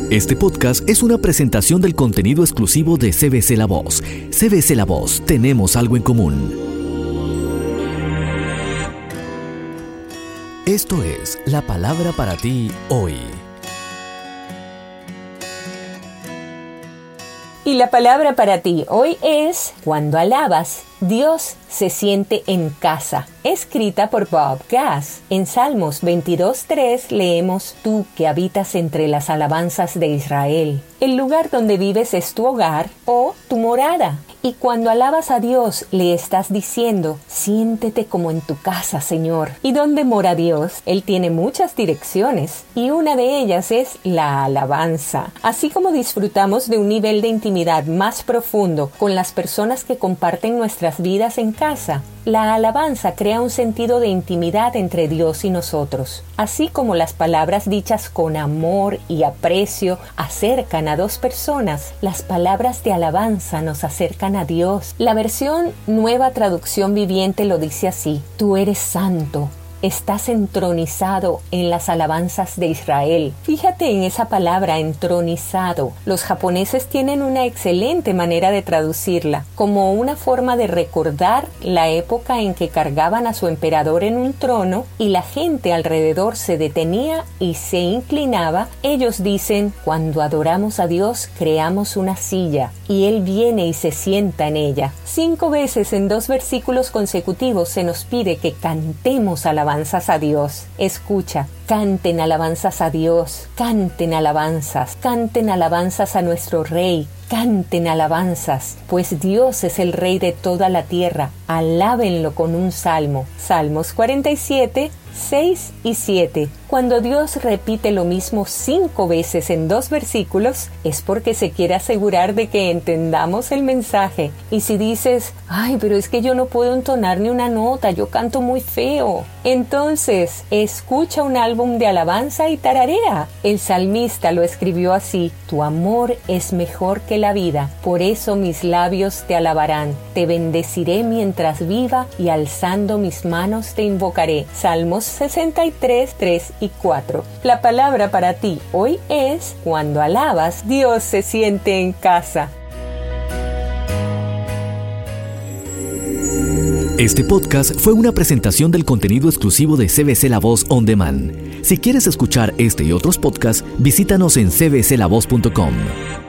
Este podcast es una presentación del contenido exclusivo de CBC La Voz. CBC La Voz, tenemos algo en común. Esto es la palabra para ti hoy. Y la palabra para ti hoy es: cuando alabas, Dios se siente en casa. Escrita por Bob Gass. En Salmos 22:3 leemos: tú que habitas entre las alabanzas de Israel. El lugar donde vives es tu hogar o tu morada. Y cuando alabas a Dios, le estás diciendo: siéntete como en tu casa, Señor. ¿Y dónde mora Dios? Él tiene muchas direcciones, y una de ellas es la alabanza. Así como disfrutamos de un nivel de intimidad más profundo con las personas que comparten nuestras vidas en casa, la alabanza crea un sentido de intimidad entre Dios y nosotros. Así como las palabras dichas con amor y aprecio acercan a dos personas, las palabras de alabanza nos acercan a Dios. La versión Nueva Traducción Viviente lo dice así: tú eres santo. Estás entronizado en las alabanzas de Israel. Fíjate en esa palabra, entronizado. Los japoneses tienen una excelente manera de traducirla, como una forma de recordar la época en que cargaban a su emperador en un trono y la gente alrededor se detenía y se inclinaba. Ellos dicen: cuando adoramos a Dios, creamos una silla y Él viene y se sienta en ella. 5 veces en 2 versículos consecutivos se nos pide que cantemos alabanzas a Dios. Escucha: canten alabanzas a Dios, canten alabanzas a nuestro Rey, canten alabanzas, pues Dios es el Rey de toda la tierra. Alábenlo con un salmo. Salmos 47, 6 y 7. Cuando Dios repite lo mismo 5 veces en 2 versículos, es porque se quiere asegurar de que entendamos el mensaje. Y si dices: ay, pero es que yo no puedo entonar ni una nota, yo canto muy feo, entonces escucha un álbum de alabanza y tararea. El salmista lo escribió así: tu amor es mejor que la vida, por eso mis labios te alabarán. Te bendeciré mientras viva y alzando mis manos te invocaré. Salmos 63, 3 y 4. La palabra para ti hoy es: cuando alabas, Dios se siente en casa. Este podcast fue una presentación del contenido exclusivo de CBC La Voz On Demand. Si quieres escuchar este y otros podcasts, visítanos en cbclavoz.com.